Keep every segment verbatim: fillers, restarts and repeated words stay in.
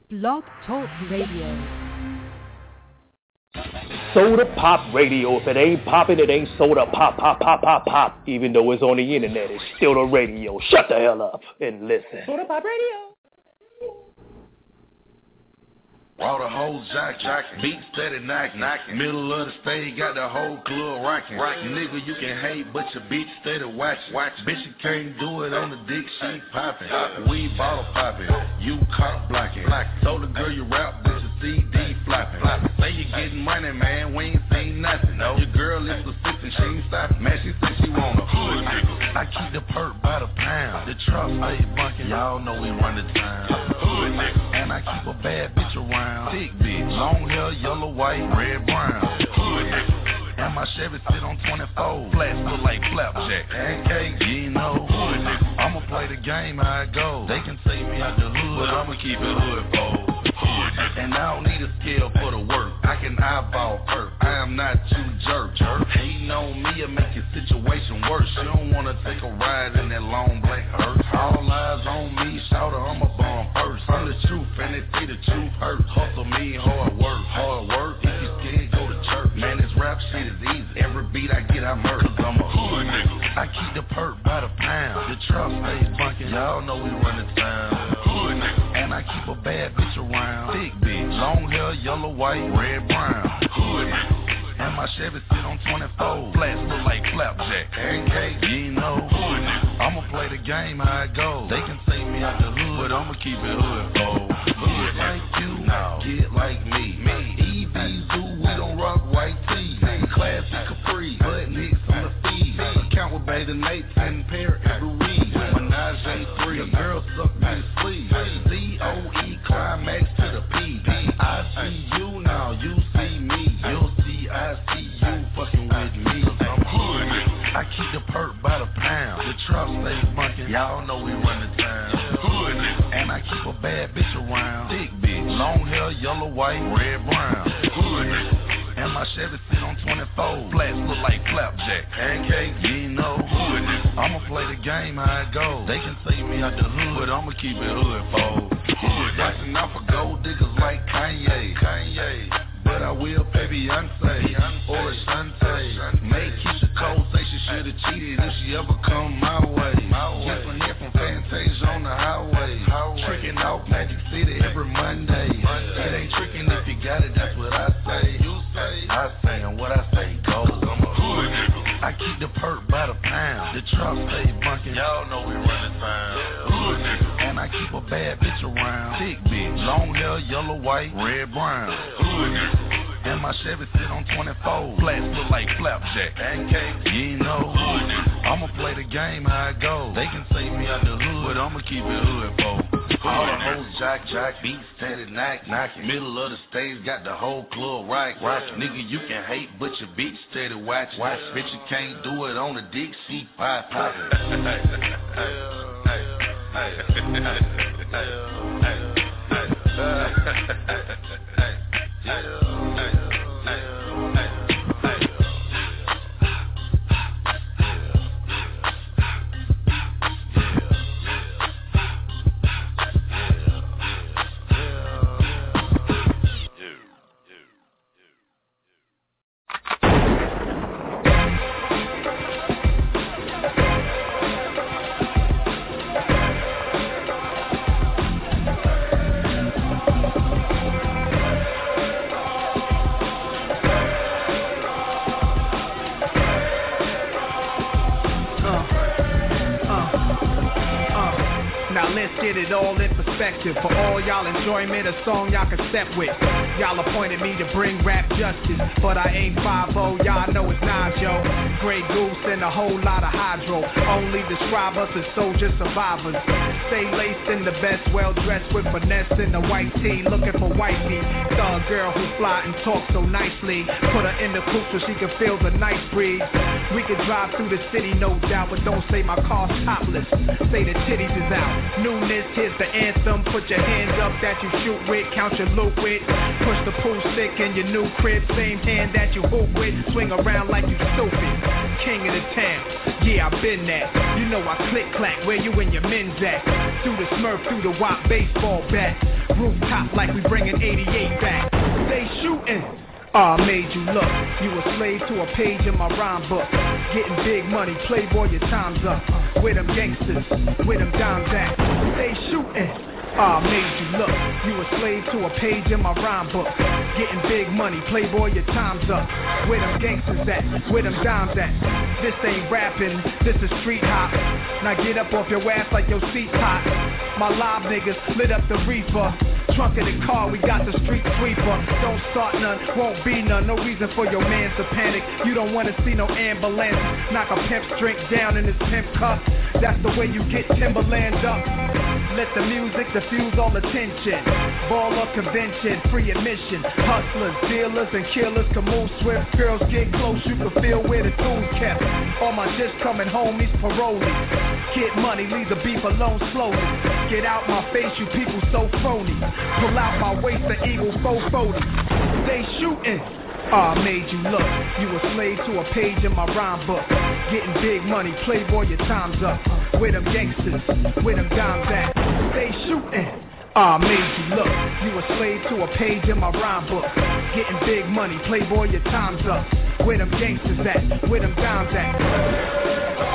Blog Talk Radio. Soda Pop Radio. If it ain't popping, it ain't soda pop, pop, pop, pop, pop. Even though it's on the internet, it's still the radio. Shut the hell up and listen. Soda Pop Radio. All the hoes jock, jock, beat steady knocking. knocking. Middle of the stage, got the whole club rocking. rocking. Nigga, you can hate, but your bitch steady watching. Watch. Bitch, you can't do it on the dick, she popping. We bottle popping, you cock blocking. Block. Told the girl you rap, bitch, your C D flopping. Flopping. Say you getting money, man, we ain't seen nothing. No. Your girl is persistent, she ain't stopping. Man, she said she want a hood nigga. I keep the perk by the pound. The truck stay bunking, y'all know we run the town. Hood nigga. And I keep a bad bitch around. Thick bitch, long hair, yellow, white, red, brown. Hood nigga. And my Chevy sit on twenty-four. Flats look like flapjack. Pancakes, you know. Hood nigga. I'ma play the game how it goes. They can take me out the hood, but I'ma keep it hood for. And I don't need a scale for the work. I can eyeball perk. I am not too jerk. jerk. Hating on me will make your situation worse. You don't wanna take a ride in that long black hearse. All eyes on me, shout her, I'm a bomb first. I'm the truth, and they see the truth hurt. Hustle me, hard work, hard work. If you scared, go to church. Man, this rap shit is easy. Every beat I get, I murder. Cause I'm a hood nigga. I keep the perk by the pound. The truck stays bunking. Y'all know we run the town. Hood nigga. And I keep a bad bitch around. Thick bitch, long hair, yellow, white, red, brown. Hood nigga. And my Chevy sit on twenty-four. Flats look like flapjack. Pancakes, you know. Hood nigga. I'ma play the game how it goes. They can take me out the hood, but I'ma keep it hood for. Get like you, no. Get like me. Me. E B Zoo, we don't rock white tees. Classy Capri, butt nicks on the feed. Account with Bay the Nates and pair every week. Menage a three, your girl suck me to sleep. C O E climax to the P. I see you now, you see me. You'll see I see you fucking with me. I'm hood. I keep the perk by the pound. The truck stays bunking. Y'all know we run the town. Hood. And I keep a bad bitch around. Thick bitch, long hair, yellow, white, red, brown. Hood. And my Chevy sit on twenty-four. Flats look like flapjack. Pancakes, you know. Hood. I'ma play the game how it goes. They can take me out the hood, but I'ma keep it hood for. Hood. Watching out for gold diggers like Kanye. Kanye. But I will pay Beyonce or Ashante. Make Keisha Cole say she should've cheated if she ever come my way. Get some hit from Fantasia on the highway. Tricking out Magic City every Monday. It ain't tricking if you got it, that's what I say. You say, I say, and what I say goes. I'm a hood nigga. I keep the perk by the pound. The truck stay bunking. Y'all know we run the town. Hood nigga. And I keep a bad bitch around. Thick bitch, long hair, yellow, white, red, brown. Hood nigga. And my Chevy sit on twenty-four. Flats look like flapjack. Pancakes, you know. I'ma play the game how it goes. They can take me out the hood, but I'ma keep it hood for. All the hoes jock, jock, beat steady knock, knocking. Middle of the stage, got the whole club rock, rocking. Nigga, you can hate, but your bitch steady watch. Watch, bitch, you can't do it on the dick, she pop poppin'. For all y'all enjoyment, a song y'all can step with. Y'all appointed me to bring rap justice, but I ain't five oh, y'all know it's Najo. Grey Goose and a whole lot of hydro. Only describe us as soldier survivors. Stay laced in the best, well dressed with finesse in the white tee, looking for wifey. Thug girl who fly and talk so nicely. Put her in the coupe so she can feel the nice breeze. We could drive through the city, no doubt, but don't say my car's topless. Say the titties is out. Newness, here's the anthem. Put your hands up that you shoot with, count your loot with. Push the pool stick in your new crib, same hand that you hoop with. Swing around like you stupid. King of the town, yeah, I been that. You know I click clack, where you and your men's at. Through the Smurf, through the W A P baseball bat. Rooftop like we bringing eighty-eight back. They shooting. Ah, uh, made you look. You a slave to a page in my rhyme book. Getting big money, playboy, your time's up. With them gangsters, with them dimes at. They shooting. Ah, uh, made you look. You a slave to a page in my rhyme book. Getting big money, playboy, your time's up. Where them gangsters at? Where them dimes at? This ain't rapping, this is street hop. Now get up off your ass like your seat's hot. My live niggas lit up the reefer. Trunk of the car, we got the street sweeper. Don't start none, won't be none. No reason for your mans to panic. You don't wanna see no ambulance. Knock a pimp's drink down in his pimp cup. That's the way you get Timberland up. Let the music diffuse all attention. Ball up convention, free admission. Hustlers, dealers, and killers can move swift. Girls get close, you can feel where the tools kept. All my just coming home, these parolees. Get money, leave the beef alone slowly. Get out my face, you people so phony. Pull out my waist, the evil four forty. They shooting. Ah, uh, made you look. You a slave to a page in my rhyme book. Getting big money, playboy, your time's up. Where them gangsters, where them dimes at? They shooting. Ah, uh, made you look. You a slave to a page in my rhyme book. Getting big money, playboy, your time's up. Where them gangsters at? Where them dimes at?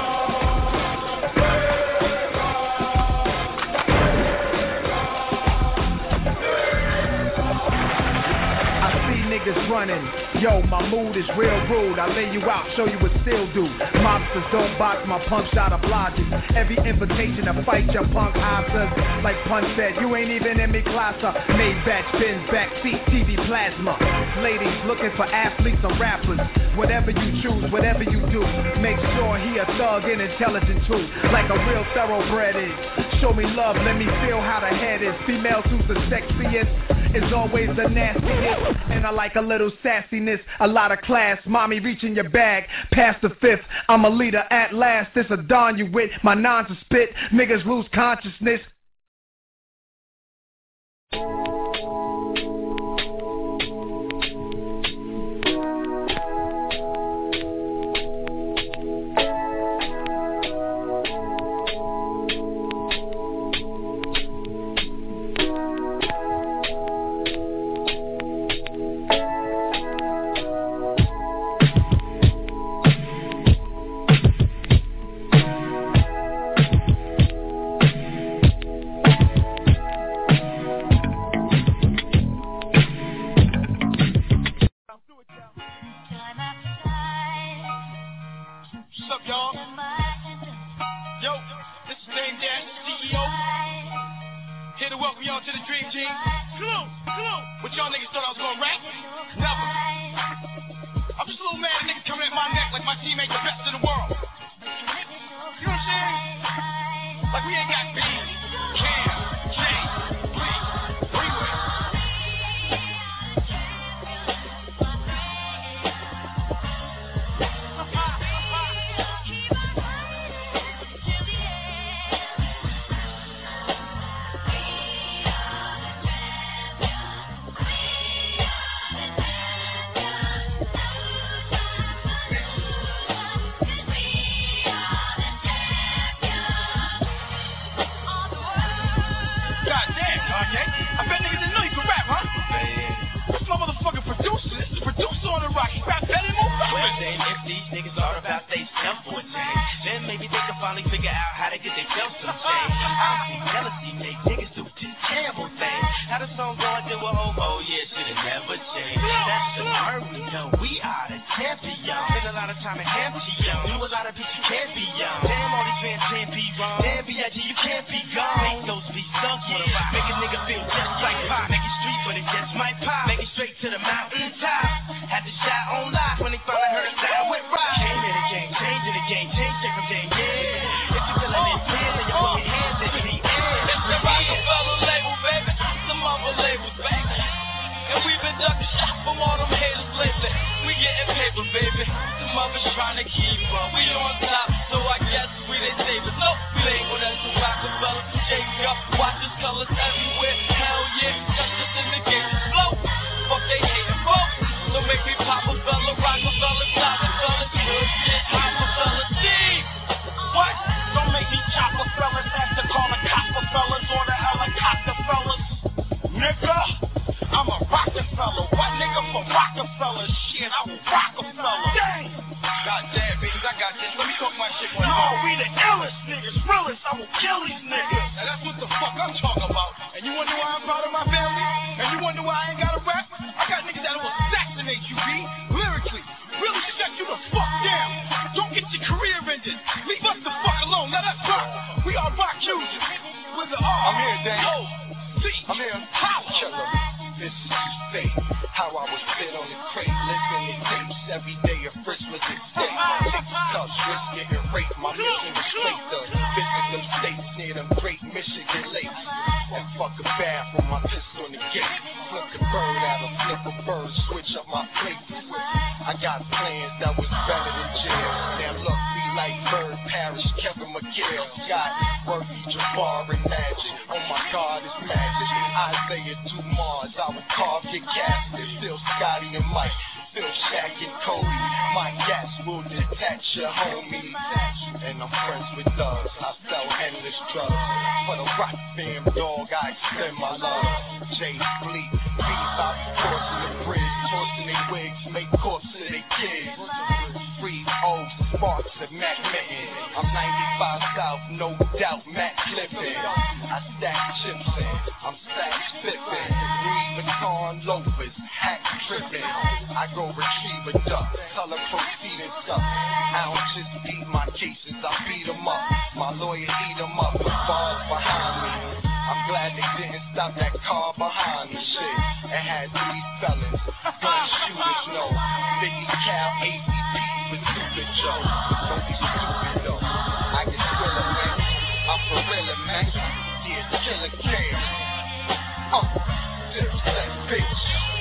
Niggas running, yo, my mood is real rude. I lay you out, show you what still do. Mobsters don't box my punch out of logic. Every invitation to fight your punk asses. Like Pun said, you ain't even in me class. Maybach, Benz, backseat, T V plasma. Ladies looking for athletes or rappers. Whatever you choose, whatever you do, make sure he a thug and intelligent too. Like a real thoroughbred is. Show me love, let me feel how the head is. Females who's the sexiest is always the nastiest. And I like a little sassiness, a lot of class. Mommy reaching your bag, past the fifth. I'm a leader at last. This a dawn you with, my nines a spit. Niggas lose consciousness. Watch us colors everywhere, hell yeah, justice in the game, flow. Fuck they hatin', nigga. I'm a Rockefeller, what nigga for Rockefeller? Shit, I'm a Rockefeller. Dang. Goddamn, baby, I got this. Let me talk my shit. No, we the illest niggas, realest. I will kill these niggas. And that's what the fuck I'm talking about. And you wonder why I'm proud of my family? And you wonder why I ain't got a rap? I got niggas that will assassinate you, B. Lyrically. Really shut you the fuck down. Don't get your career ended. Leave us the fuck alone. Let us rock. We are rock users. With the R. I'm here, Dan. O. C. I'm here. Holla. This is the state. How I was fit on the crate. Listening to tapes every day. A Fritz was at stake. Six cups, risk getting raped. My mission was straight to visit them states near them great Michigan lakes. And fuck a bath with my pistol on the gate. Flip a bird out of flip a bird. Switch up my plate. I got plans that was better than jail. Now look, we like Bird, Parrish, Kevin McGill, Scott, Worthy, Jabbar, and Magic. Oh my God, it's magic. Isaiah Dumas, I would carve your casket. Still Scotty and Mike, still Shaq and Cody. My gas will detach your homies. And I'm friends with thugs. I sell endless drugs. For the rock fam, dog, I extend my love. Jay Fleet, beats out crossing the bridge, tossing their wigs, make corpses of their kids. Free O's, Sparks, and Mac Mitten. I'm ninety-five South, no doubt, Matt Clifford. I stack chips in, I'm stack spiffing. Louis Vuitton loafers, hat tripping. I go retrieve a duck, tell her proceed and stuff. I don't just beat my cases, I beat them up. My lawyer eat them up with bars behind me. I'm glad they didn't stop that car behind me, shit. It had three felons, gun shooters, no. fifty cal A C P with stupid Joe. Don't be stupid though. I can still a man. I'm for real, man. Yeah, killer cam. Uh, dipset bitch.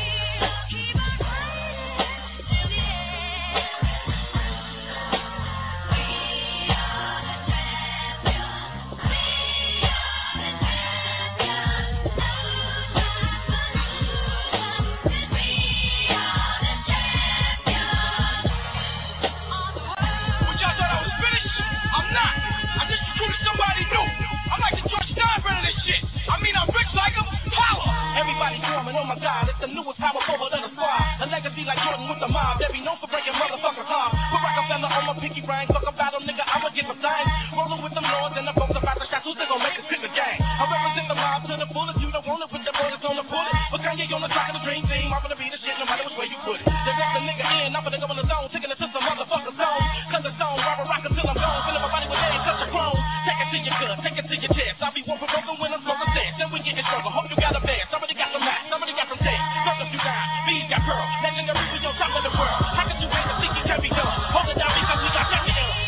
Oh my God, it's the newest power forward of the squad. A legacy like Jordan with the mob. They be known for breaking motherfuckers' hearts. With Rockefeller on my pinky ring. Fuck about them, nigga, I'ma get some things. Rolling with them lords and the folks about the shots. Who's they gon' make us pick a gang? I represent the mob to the fullest. You don't want it with the bullets on the bullet. But Kanye on the track of the dream team. I'm gonna be the shit no matter which way you put it. They rap the nigga in, I'm gonna go in the zone. Taking it to some motherfucker zone. Cause the zone, rubber rock until I'm gone. Filling my body with air, touch a chrome. Take it to your gut, take it to your chest. I'll be one for broken when I'm smoking sex. Then we getting stronger. Hope you got a band. Somebody got some max, somebody got some tape. You got, B's got pearl, legendary, we on top of the world. How could you wait to think it can be done? Hold it down because we got that to done.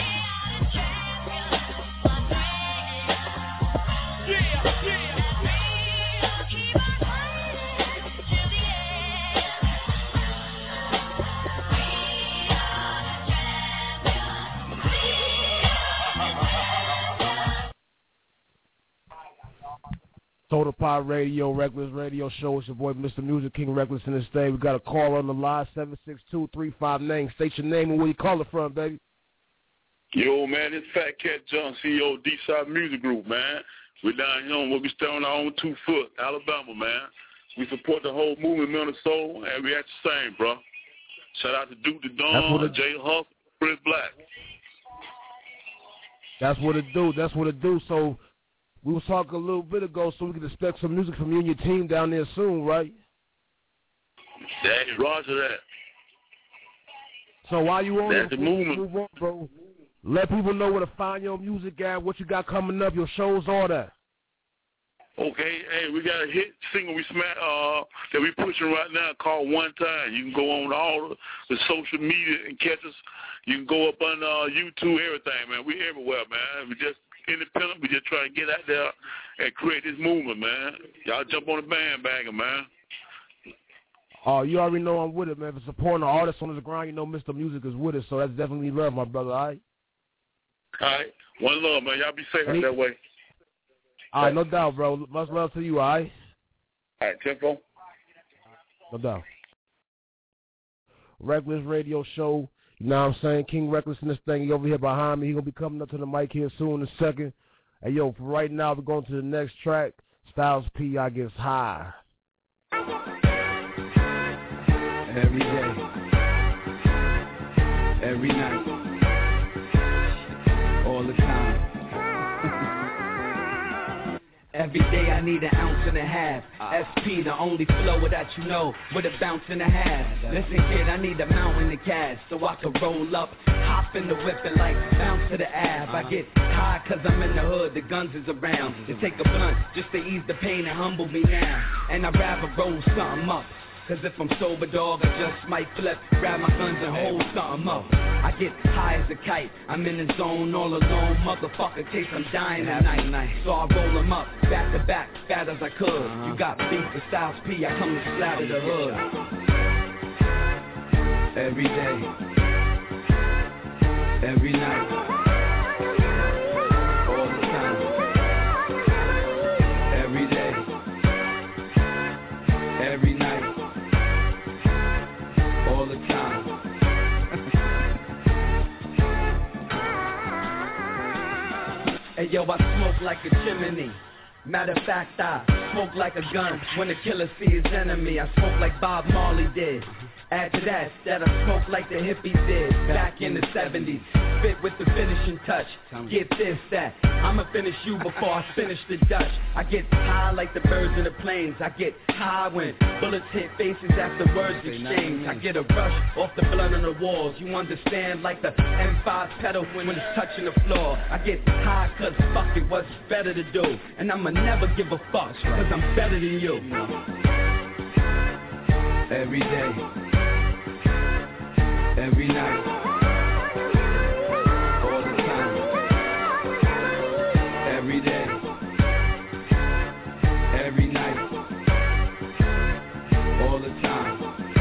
Yeah, yeah. Soda Pop Radio, Reckless Radio Show. It's your boy, Mister Music King Reckless in this day. We got a call on the line, seven six two, three five nine. State your name and where you calling from, baby. Yo, man, it's Fat Cat John, C E O of D-Side Music Group, man. We're down here on what we stay on our own two foot, Alabama, man. We support the whole movement, Minnesota, and we at the same, bro. Shout out to Duke the Dawn, it, Jay Huff, Chris Black. That's what it do. That's what it do. So we was talking a little bit ago, so we can expect some music from you and your team down there soon, right? That, roger that. So while you on That's the movement, move on, bro, let people know where to find your music at, what you got coming up, your shows, all that. Okay, hey, we got a hit single we smack, uh, that we pushing right now called One Time. You can go on all the, the social media and catch us. You can go up on uh, YouTube, everything, man. We everywhere, man. We just independent. We just try to get out there and create this movement, man. Y'all jump on the bandwagon, man. Oh, you already know I'm with it, man. For supporting the artists on the ground, you know Mister Music is with it, so that's definitely love, my brother, all right? All right. One love, man. Y'all be safe out that way. All right, no doubt, bro. Much love to you, all right? All right, Tempo. No doubt. Reckless Radio Show. You know what I'm saying? King Reckless in this thing. He over here behind me. He going to be coming up to the mic here soon in a second. Hey, yo, for right now, we're going to the next track. Styles P, I gets high. Every day, every night, all the time. Every day I need an ounce and a half. S P, the only flow that you know, with a bounce and a half. Listen kid, I need a mountain of cash so I can roll up, hop in the whip and like bounce to the ab. I get high cause I'm in the hood, the guns is around. To take a blunt just to ease the pain and humble me now. And I'd rather roll something up. Cause if I'm sober, dog, I just might flip, grab my guns and hold something up. I get high as a kite, I'm in the zone all alone, motherfucker, case I'm dying tonight. So I roll them up, back to back, fat as I could. You got beef with Styles P, I come to splatter the hood. Every day, every night, all the time. Every day, every night. All the time. Hey yo, I smoke like a chimney. Matter of fact, I smoke like a gun when the killer sees his enemy. I smoke like Bob Marley did. Add to that, that I smoke like the hippies did back in the seventies. Spit with the finishing touch. Get this, that. I'ma finish you before I finish the Dutch. I get high like the birds in the plains. I get high when bullets hit faces after words exchange. I get a rush off the blood on the walls. You understand, like the M five pedal when it's touching the floor. I get high cause fuck it, what's better to do. And I'ma never give a fuck cause I'm better than you. Every day, every night, all the time. Every day, every night, all the time.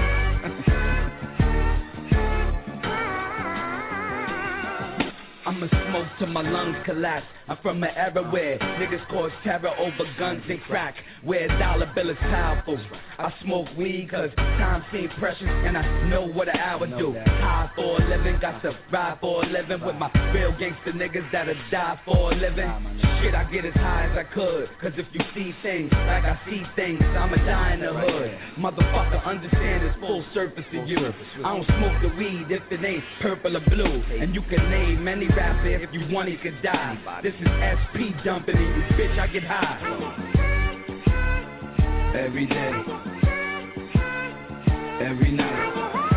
I'ma smoke till my lungs collapse. I'm from an era where niggas cause terror over guns and crack, where a dollar bill is powerful. I smoke weed cause time seems precious and I know what an hour do. High for a living, got to ride for a living with my real gangster niggas that'll die for a living. Shit, I get as high as I could, cause if you see things like I see things, I'ma die in the hood. Motherfucker, understand it's full surface to you. I don't smoke the weed if it ain't purple or blue. And you can name any rapper if you want he could die. This is S P dumping in you, bitch, I get high. Every day, every night,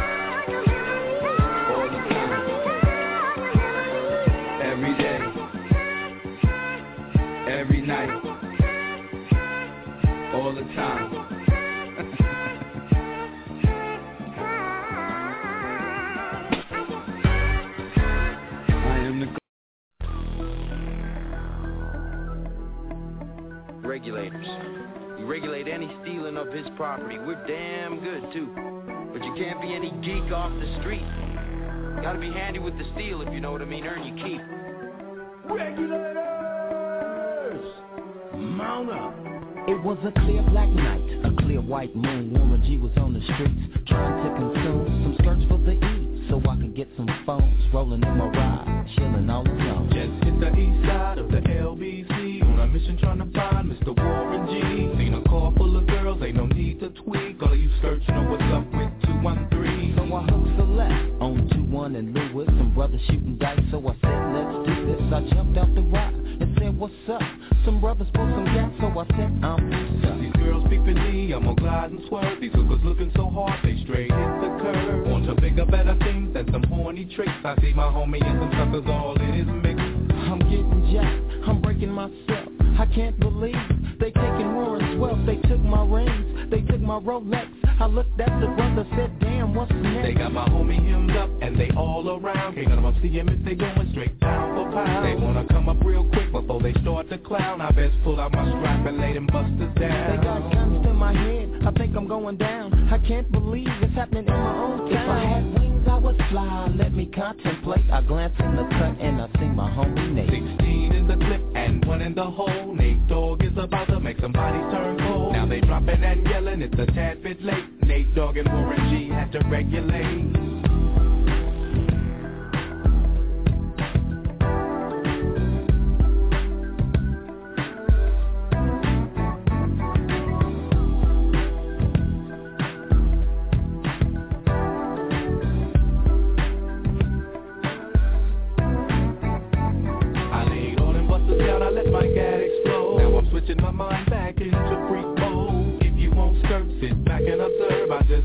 all the time. Every day, every night, all the time. I am the regulators. You regulate any stealing of his property. We're damn good, too. But you can't be any geek off the street. Gotta be handy with the steel, if you know what I mean. Earn your keep. Regulators! Mount up. It was a clear black night, a clear white moon. Warren G was on the streets, trying to consume some skirts for the E, so I could get some phones. Rolling in my ride, chilling all alone. Just hit the east side of the L B C on a mission trying to find Mister Warren G. Seen a car full of girls, ain't no need to tweak. All of you skirts, you know what's up with two one three. So I hooked the left on two one and Lewis. Some brothers shooting dice, so I said, let's do this. I jumped out the ride and said, what's up? Some brothers pulled some gas, so I said, I'm stuck. These girls speak for me, I'm gonna glide and swerve. These hookers looking so hard, they straight hit the curve. Want to bigger, better things than some horny tricks. I see my homie and some suckers all in his mix. I'm getting jacked, I'm breaking myself. I can't believe they taking Warren's wealth. They took my rings, they took my Rolex. I looked at the brother, said, damn, what's next? They got my homie hemmed up and they all around. Can't none of them see him if they going straight pound for pound. They wanna come up real quick before they start to clown. I best pull out my strap and lay them busters down. They got guns in my head, I think I'm going down. I can't believe it's happening in my own town. If I had wings, I would fly, let me contemplate. I glance in the cut and I see my homie Nate. Sixteen in the clip and one in the hole. Nate Dogg is about to make somebody turn cold. Now they dropping and yelling, it's a tad bit late. Nate Dogg and Warren G had to regulate.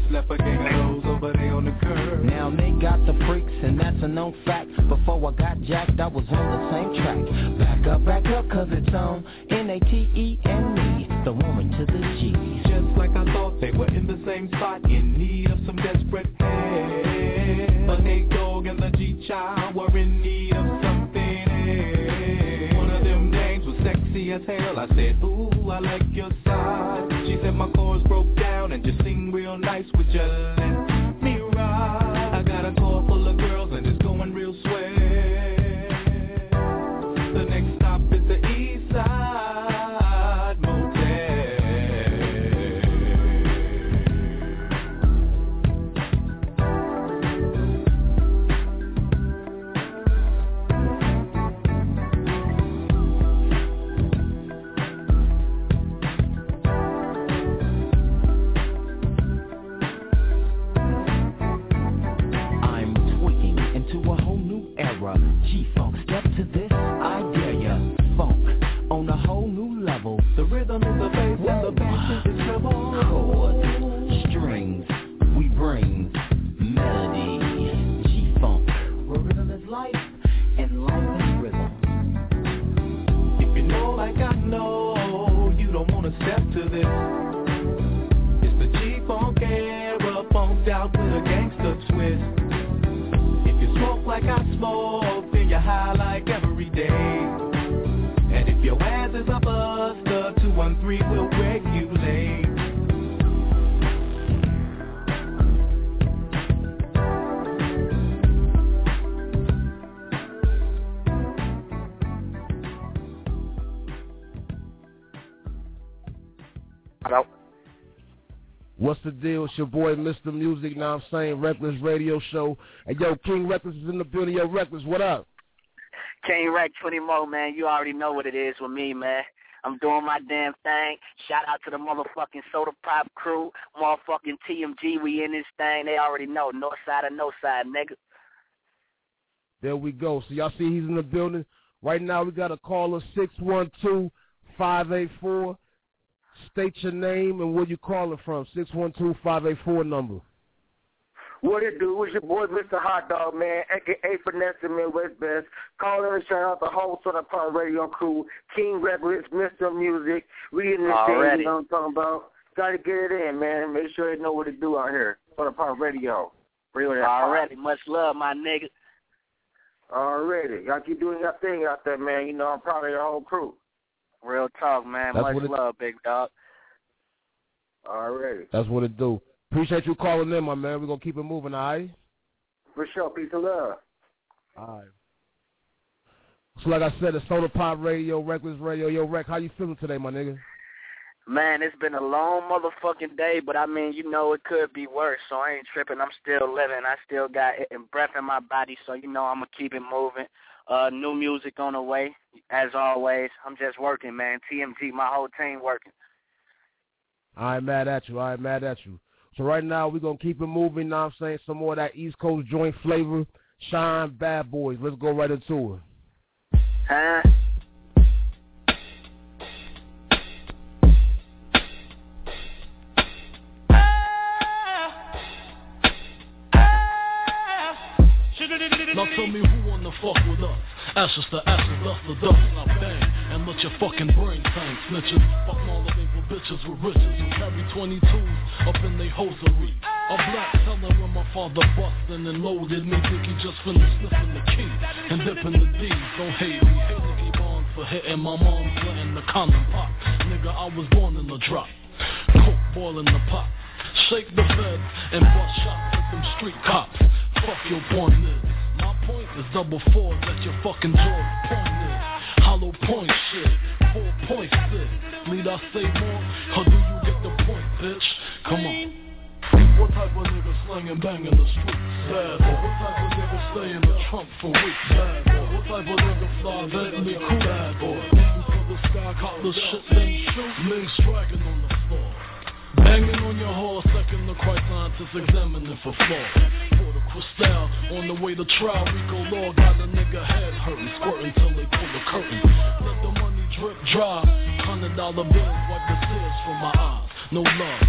left a gang of those over there on the curb. Now they got the freaks, and that's a known fact. Before I got jacked, I was on the same track. Back up, back up, cause it's on N A T E and me, the woman to the G. Just like I thought, they were in the same spot, in need of some desperate help. But Nate Dogg and the G-Child were in need of something else. One of them names was sexy as hell. I said, ooh, I like your side. She said my chords broke down and just sing real nice with you. Let me ride. I got a car full of girls and it's going real swell. The next stop is the East Side Motel. G-Funk, step to this, I dare ya. Funk, on a whole new level. The rhythm is the bass and the bass is the treble. Chords, strings, we bring melody. G-Funk, where rhythm is life, and life is rhythm. If you know like I know, you don't wanna step to this. It's the G-Funk era, funked out with a gangster twist. Smoke like I smoke, feel you high like every day. And if your ass is a buster, two one three will regulate. Hello. What's the deal? It's your boy, Mister Music, now I'm saying, Reckless Radio Show. And yo, King Reckless is in the building. Yo, Reckless, what up? King Rec twenty more, man. You already know what it is with me, man. I'm doing my damn thing. Shout out to the motherfucking Soda Pop crew. Motherfucking T M G, we in this thing. They already know. North side or no side, nigga. There we go. So y'all see he's in the building. Right now we got a caller, six one two, five eight four. State your name and where you calling from. six one two, five eight four number. What it do? It's your boy, Mister Hot Dog, man, a k a. Finesse and Midwest Best. Calling and shout out the whole Soda Pop Radio crew. King Reckless, Mister Music. We in this Already. thing, you know what I'm talking about. Got to get it in, man. Make sure they know what to do out here. Soda Pop Radio. Real that Already. Pop. Much love, my nigga. Already. Y'all keep doing your thing out there, man. You know, I'm proud of your whole crew. Real talk, man. That's Much love, big dog. Already. That's what it do. Appreciate you calling in, my man. We're going to keep it moving, all right? For sure. Peace and love. All right. So like I said, it's Soda Pop Radio, Reckless Radio. Yo, Rec, how you feeling today, my nigga? Man, it's been a long motherfucking day, but I mean, you know, it could be worse, so I ain't tripping. I'm still living. I still got breath in my body, so, you know, I'm going to keep it moving. Uh, new music on the way, as always. I'm just working, man. T M G, my whole team working. I ain't mad at you. I ain't mad at you. So right now, we're going to keep it moving. Now I'm saying some more of that East Coast joint flavor. Shine, Bad Boys. Let's go right into it. Huh? Now tell me who wanna fuck with us. Ashes to ashes, dust to dust, I bang. And let your fucking brain tank snitches. Fuck all the evil bitches with riches who carry twenty-twos up in they hosiery. A black teller when my father bustin' and loaded me. Think he just finished sniffing the key and dipping the D. Don't hate me, hate Nicky Barnes for hitting my mom's letting the condom pop. Nigga, I was born in the drop. Coke boil in the pot. Shake the bed and bust shots at them street cops. Fuck your point is. My point is double four, let your fucking jaw point is. Hollow point shit, four points this. Need I say more, or do you get the point, bitch? Come on. What type of nigga slinging bang in the streets? Bad boy. What type of nigga stay in the trunk for weeks? Bad boy. What type of nigga fly Bentley cool? Bad boy. Aim for the sky, caught the shit, then shoot. Niggas striking on the floor. Banging on your horse, second the Christ scientists examining for flaws. For the Cristal, on the way to trial, Rico Law got a nigga head hurting, squirting till they pull the curtain. Let the money drip dry, hundred dollar bills wipe the tears from my eyes. No love, fuck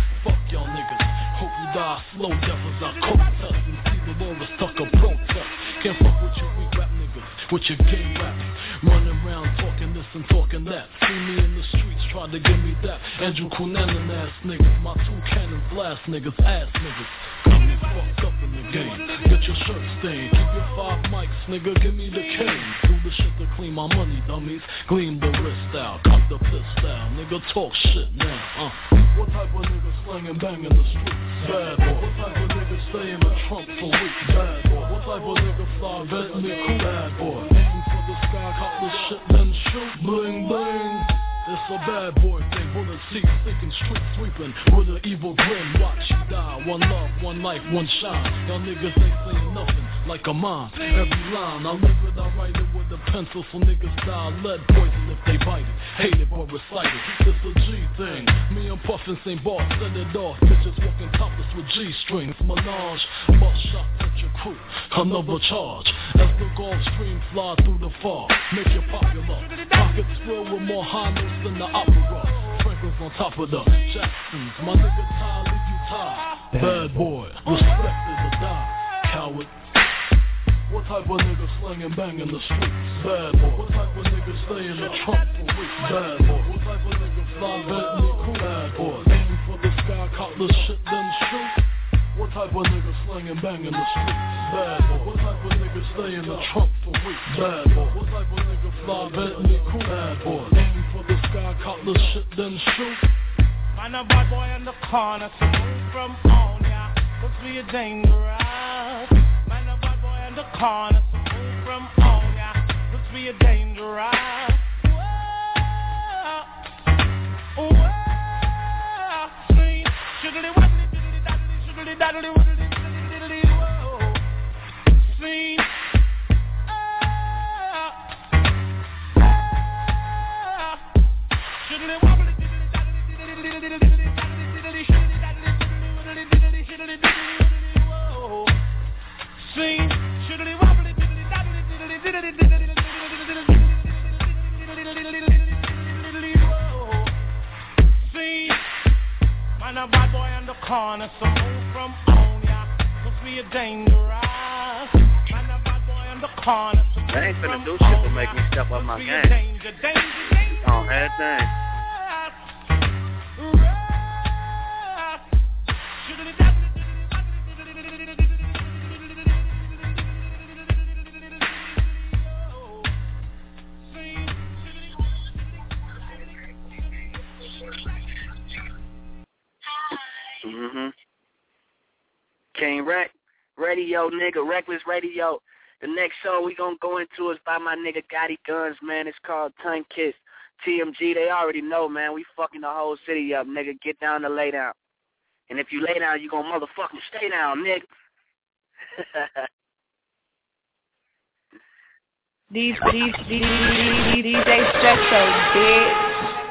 y'all niggas. Hope you die slow death as I coke test and see the Lord stuck a protest. Can't fuck with you weak rap niggas, with your gay rap. Running around talking this and talking that. See me in the streets, try to give me that. Andrew Cunanan ass niggas, my two cannons blast niggas, ass niggas. Got me fucked up in the game, get your shirt stained. Keep your five mics, nigga, give me the cane. Do the shit to clean my money, dummies. Gleam the wrist out, cut the piss down. Nigga, talk shit now, uh. What type of nigga slang and bang in the streets? Bad boy. What type of nigga stay in the trunk for weeks? Bad boy. What type of nigga fly Bentley cool? Bad boy. Aim for the sky, cop the shit, then shoot. Bling bling. It's a bad boy thing, bullet seats, thinking street sweeping with an evil grin. Watch you die, one love, one life, one shine. Y'all niggas ain't saying nothing like a mime. Every line, I live it, I write it with a pencil, so niggas die lead poison if they bite it. Hate it or recite it, it's a G thing. Me and Puffin Saint Bar set it off. Bitches walking topless with G-strings. Menage, bust shots at your crew, another charge. As the Gulf Stream fly through the fog, make you popular. Pockets filled with more high notes than the opera. Franklin's on top of the Jacksons. My nigga Ty, leave you tied. Bad boy, respect is a die. Coward. What type of nigga slang and bang in the streets? Bad boy. What type of nigga stay in the trunk for weeks? Bad boy. What type of nigga fly Bentley cool? Bad boy. Aim for the sky, cop the shit, then shoot. What type of nigga slang and bang in the streets? Bad boy. What type of nigga stay in the trunk for weeks? Bad boy. What type of nigga fly Bentley cool? Bad boy. Aim for the sky, cop the shit, then shoot. Find a bad boy in the corner, so move from on ya. Looks be a dangerous. Find a bad boy in the corner, so move from on ya. Looks be a dangerous. Whoa, whoa, see, sugarly waddly, diddly daddly, sugarly daddly, waddly, diddly diddly, whoa, see, ah, ah, sugarly waddly, diddly daddly, diddly diddly, diddly diddly, sugarly daddly, diddly diddly, diddly diddly, whoa, see, sugarly waddly, diddly daddly, diddly diddly, diddly diddly. Find a bad boy in the corner, so move from on ya. Must be a dangerous. Find a bad boy in the corner, so move They ain't finna from do shit to on make ya. me step up my Must be game. a danger, danger, danger. On everything. Mm-hmm. King Rec, radio, nigga, Reckless Radio. The next song we gonna go into is by my nigga Gotti Guns, man. It's called Tongue Kiss. T M G, they already know, man. We fucking the whole city up, nigga. Get down to lay down. And if you lay down, you gonna motherfucking stay down, nigga. These, these, these, these, these, they stretch so big.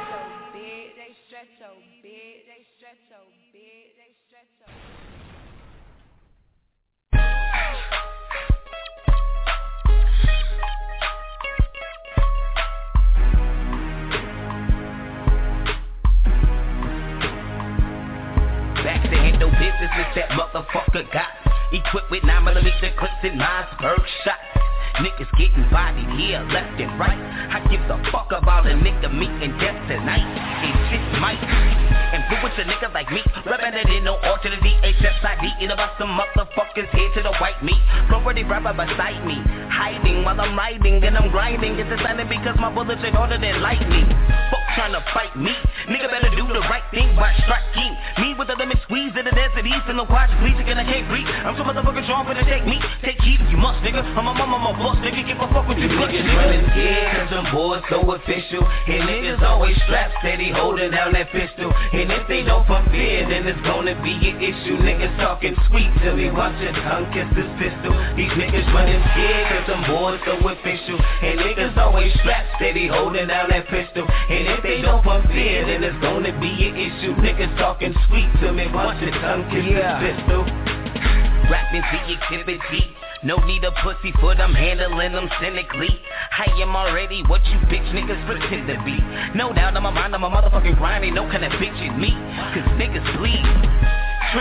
Back to handle business with that motherfucker got. Equipped with nine millimeter clips and Mossberg shots. Niggas getting bodied here, left and right. I give a fuck about a nigga meeting death tonight. It just might influence a nigga like me. Reppin' it in no alternate D H S I D. In about some motherfuckers head to the white meat. Florida rapper beside me. Hiding while I'm riding and I'm grinding. It's exciting because my bullets are harder than lightning. Fuck trying to fight me. Nigga better do the right thing by striking me with a lemon squeeze in the desert east and the watch bleaching and I can't breathe. I'm so motherfucking strong for to take me. Take heed if you must, nigga. I'm a mama, my boss, nigga. Give a fuck with you, niggas running scared cause them boys so official. And niggas always strapped steady holding down that pistol. And if they don't from fear, then it's gonna be an issue. Niggas talking sweet till me watch your tongue kiss this pistol. These niggas running scared cause them boys so official. And niggas always strapped steady holding down that pistol. And if they don't from fear, then it's gonna be an issue. Niggas talking sweet till me watch your tongue kiss yeah. this pistol. Rapping to exhibit D. No need a pussy foot, I'm handling them cynically. I am already what you bitch niggas pretend to be. No doubt on my mind, I'm a motherfucking grind, ain't no kind of bitch in me. Cause niggas bleed.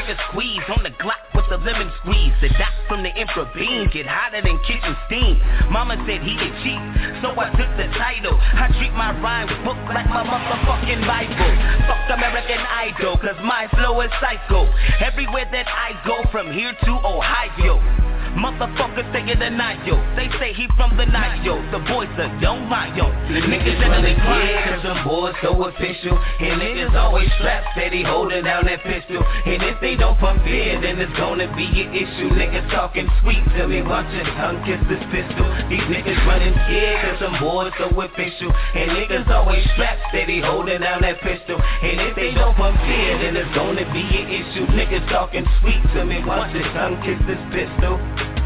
nigga squeeze on the Glock with the lemon squeeze. The dot from the infra beam get hotter than kitchen steam. Mama said he did cheat, so I took the title. I treat my rhyme book like my motherfucking Bible. Fuck American Idol, cause my flow is psycho. Everywhere that I go from here to Ohio, motherfuckers say it denial. They say he from the Nile. The boys are young Mayo. The niggas running kid, cause them boys so official. And niggas always strapped, steady holding down that pistol. And if they don't pump in, then it's gonna be an issue. Niggas talking sweet to me, watch your tongue kiss this pistol. These niggas running kid, cause them boys so official. And niggas always strapped, steady holding down that pistol. And if they don't pump in, then it's gonna be an issue. Niggas talking sweet to me, watch your tongue kiss this pistol.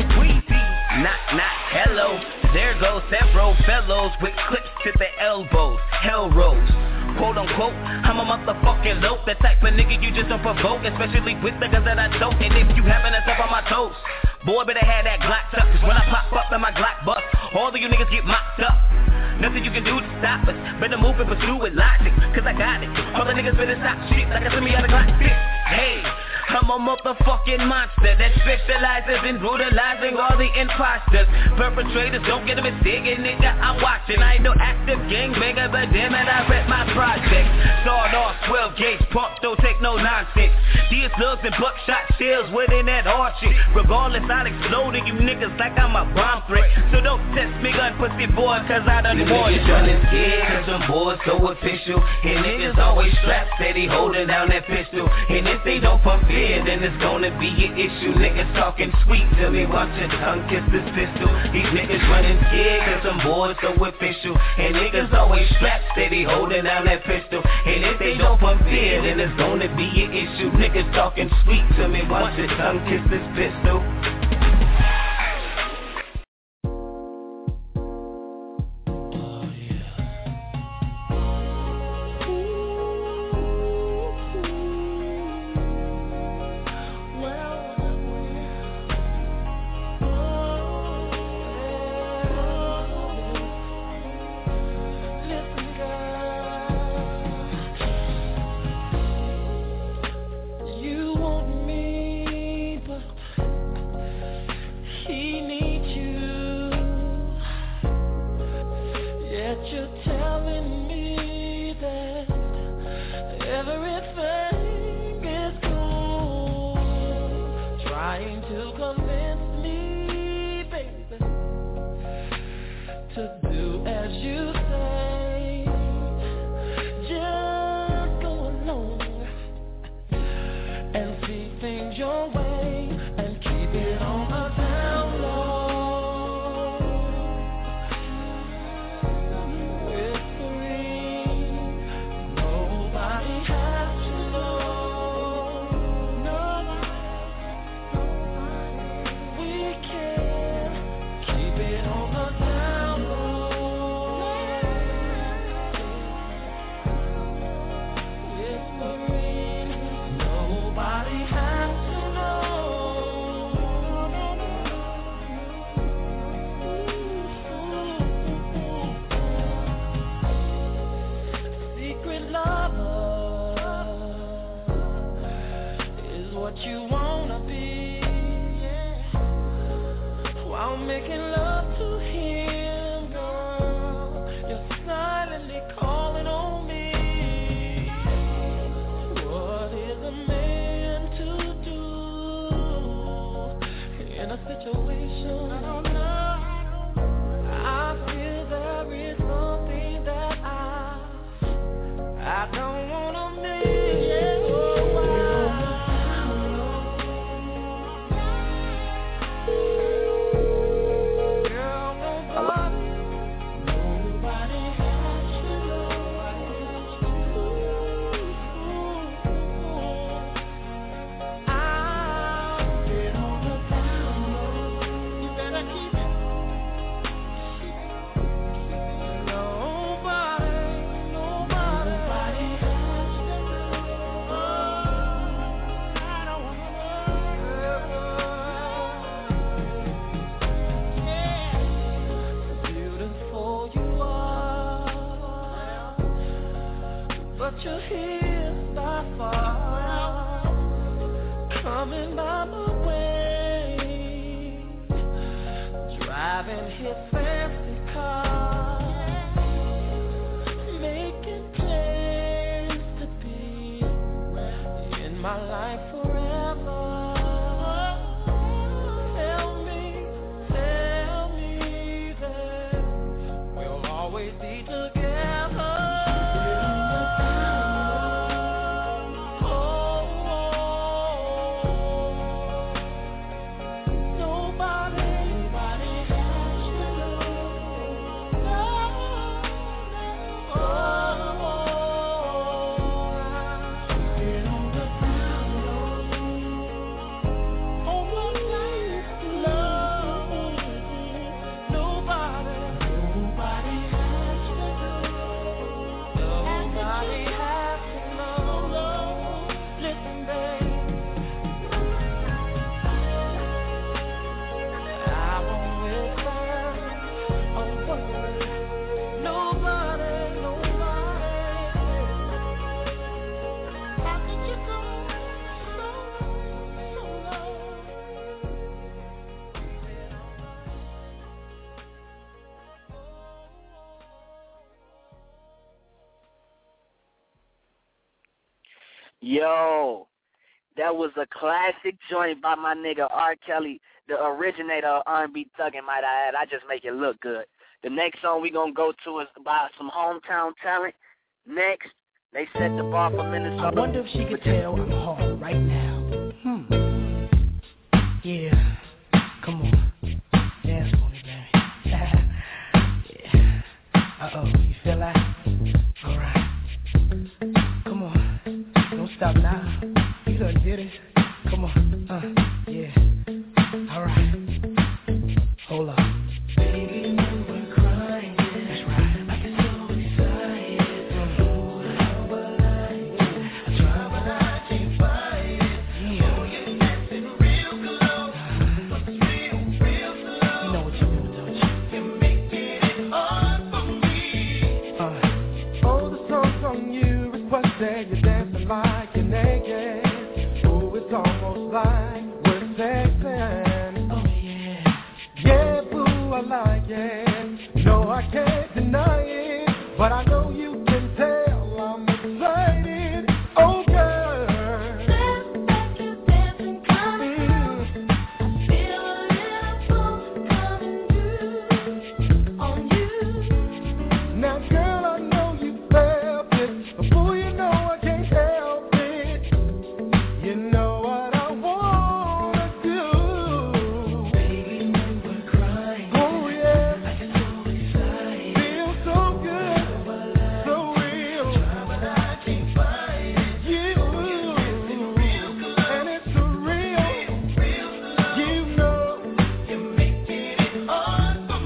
Knock, knock, hello. There goes several fellows with clips to the elbows. Hell rose, quote unquote. I'm a motherfucking lope. The type of nigga you just don't provoke, especially with niggas that I don't. And if you having a step on my toes, boy, better have that Glock tuck. Cause when I pop up in my Glock bust, all of you niggas get mocked up. Nothing you can do to stop us. Better move and pursue with logic, cause I got it. All the niggas better stop shit like I send me out of Glock six. Hey, I'm a motherfucking monster that specializes in brutalizing all the imposters. Perpetrators, don't get a mistaken, nigga, I'm watching. I ain't no active gangbanger, but damn it, I rep my project. Sawed off, twelve gauge, pump, don't take no nonsense. These slugs and buckshot shells within that hard shit. Regardless, I'll explode you niggas like I'm a bomb threat. So don't test me, gun pussy boy, cause I done warned you. Niggas running scared, cause them boys so official. And niggas always strapped, steady holding down that pistol. And if they don't pump in, then it's gonna be an issue. Niggas talking sweet to me, watch your tongue kiss this pistol. These niggas running scared, cause them boys so official. And niggas always strapped, steady holding down that pistol. And if they don't pump in, then it's gonna be an issue. Niggas talking sweet to me, watch your tongue kiss this pistol. coming by my way, driving his fancy car, making plans to be in my life forever. Tell me, tell me that we'll always be together. Yo, that was a classic joint by my nigga R. Kelly, the originator of R and B thuggin', might I add. I just make it look good. The next song we gonna go to is by some hometown talent. Next, they set the bar for Minnesota. I wonder if she could tell I'm hard right now. Hmm. Yeah. Come on. Dance for me, baby. Yeah. Uh-oh. You feel that? All right. Come on. Don't stop now. You done did it. Come on. Uh, yeah. All right. Hold up. Baby, you were crying. That's right. I get so excited. Hold up, but I try, but I can't find it. Oh, you're dancing real close. But it's real, real slow. You know what you're doing, don't you? You're making it hard for me. Uh. Oh, the song from you requested. You're dancing like you're naked. Oh, it's almost like we're sexing. Oh, yeah. Yeah, boo, I like it. No, I can't deny it. But I know you can tell I'm excited. Oh, girl. Dance like you're dancing, coming. I feel a little pull coming through on you. Now, girl, I know you felt it. But boo, you know I can't help it. You know what I wanna do. Baby, you were crying. Oh, yeah. I get so excited. Feel so good. So real. Try, but I can't find it. You. And it's so real. You know. You're making it hard for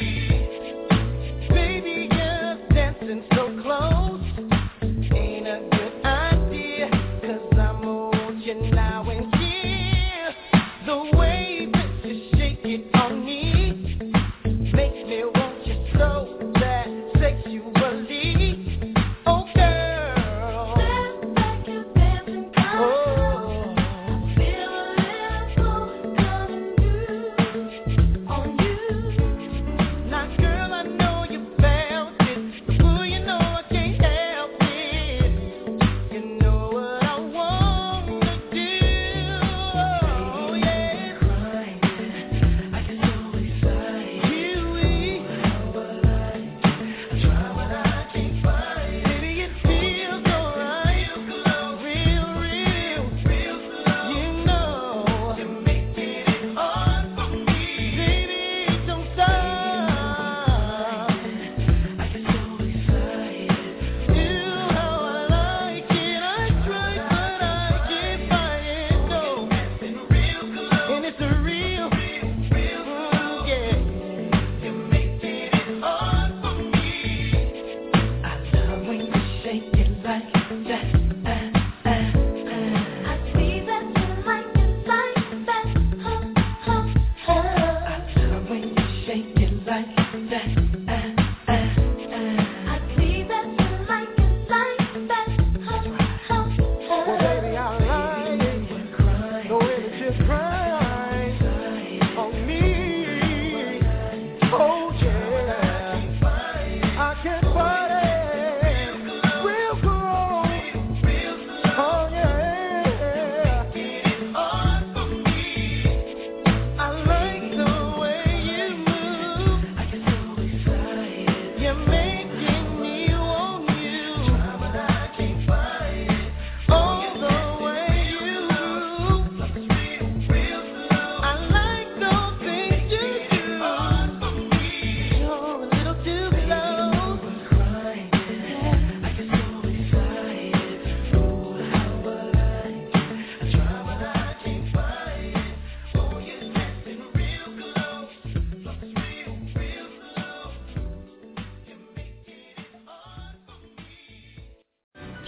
me. Baby, you're dancing so close. Ain't a good idea. Cause I'm on you now and here. The way that you shake it on me makes me want you so bad sexually. Oh, girl. Dance like you're dancing, oh. Feel a little pull coming through on you. Now, girl, I know you felt it. But boo, you know I can't help it. You know what I wanna do. Oh, yeah.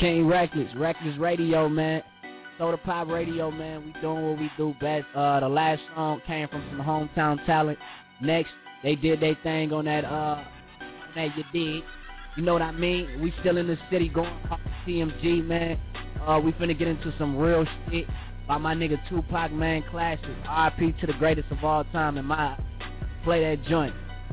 King Reckless, Reckless Radio, man. Soda Pop Radio, man. We doing what we do best. Uh, the last song came from some hometown talent. Next, they did their thing on that, uh, on that You Did. You know what I mean? We still in the city going hard T M G, man. Uh, we finna get into some real shit by my nigga Tupac, man. Classic. R I P to the greatest of all time in my play that joint.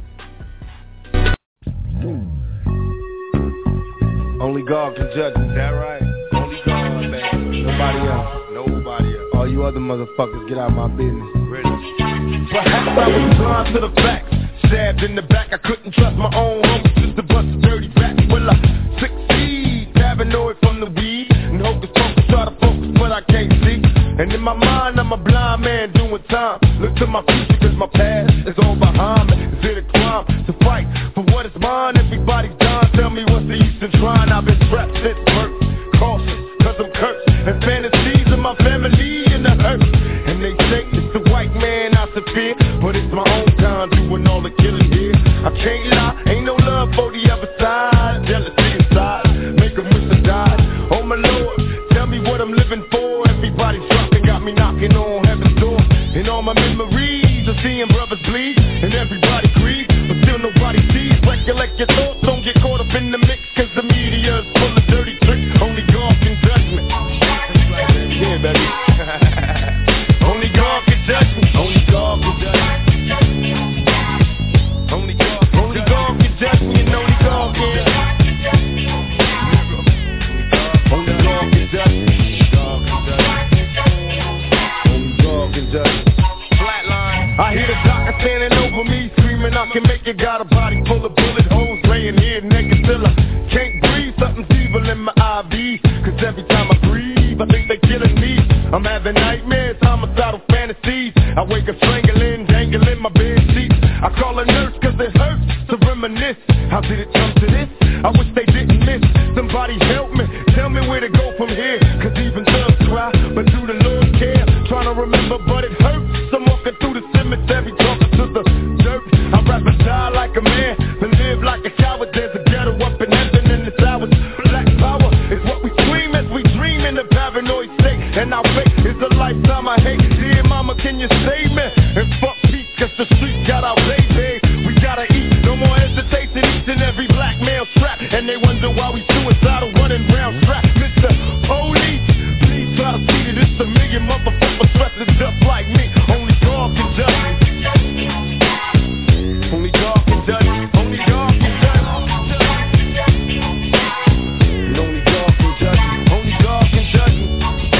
Only God can judge me. That right? Only God, man. Nobody else. Nobody else. All you other motherfuckers, get out of my business. Ready? Perhaps I was blind to the facts. Stabbed in the back, I couldn't trust my own homies. Just to bust a dirty back. Will I succeed? Paranoid from the weed. And hocus pocus, try to focus, but I can't see. And in my mind, I'm a blind man doing time. Look to my future, cause my past is all behind me. Is it a crime to fight for what is mine? Everybody's dying, tell me what's the use in trying. I've been trapped since birth, cautious, cause I'm cursed. And fantasies of my family in the hurt. And they say it's the white man I should fear, but it's my own kind doing all the killing here. I can't lie, ain't no love for the other side. Jealousy inside, make them wish I died. Oh my Lord, tell me what I'm living for. Everybody's dropping, got me knocking on heaven's door. And all my memories of seeing brothers bleed, and everybody grieve, but still nobody sees. Recollect your thoughts, don't get caught up in the mix, cause the media's full of dirty tricks. Only God can judge me. Yeah, baby. Only God can judge me. Only God can judge me. Only God, only God can judge me, and only God can. Only God can judge me. God can judge me. Only God can judge me. Flatline. I hear the doctor standing over me, screaming I can make it. Got a body full of bullet holes, laying here naked till I can't breathe. Something's evil in my I V, cause every time I breathe, I think they're killing me. I'm having nightmares, homicidal fantasies. I wake up strangling, dangling my bed sheets. I call a nurse cause it hurts to reminisce. How did it come to this? I wish they didn't miss. Somebody help me, tell me where to go from here. Cause even thugs cry, but do the Lord care? Trying to remember, but it hurts. I'm walking through the cemetery, talking to the dirt. I'd rather die like a man than live like a coward. There's a ghetto up in heaven and it's ours. Black power is what we scream as we dream in the paranoid state. And our fate is a lifetime I hate. Dear mama, can you save me? And fuck peace, cause the streets got our baby. We gotta eat, no more hesitation. Each and every black male strapped, and they wonder why we suicidal running round strapped. Mister Police, please try to see that it's a million motherfuckers stressing just like me. Only God can judge me. Only God can judge me. Only God can judge me. And only God can judge me. Only God can judge me.